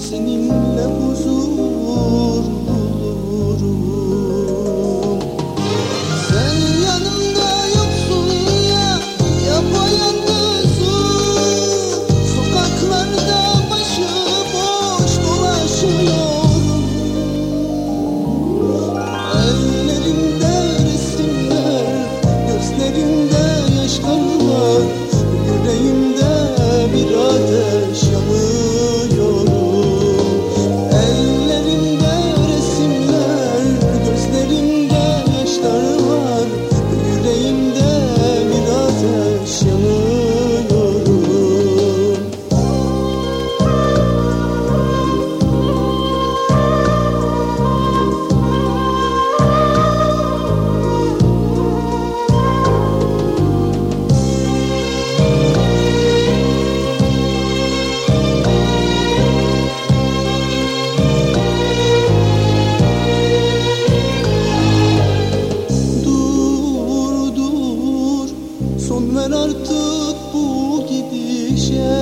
seninle huzur bulurum. Sen yanımda yoksun ya, yapayalnızım. Sokaklarda başıboş dolaşıyorum. Ellerimde resimler, gözlerimde yaşlar var. Yüreğimde bir ateş yanıyorum. Ellerimde resimler, gözlerimde yaşlar var. Yüreğimde bir ateş yanıyorum. Son ver artık bu gidişe.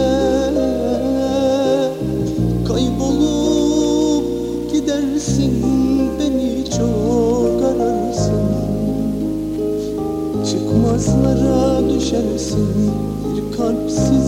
Kaybolup gidersin, beni çok ararsın. Çıkmazlara düşersin, bir kalpsiz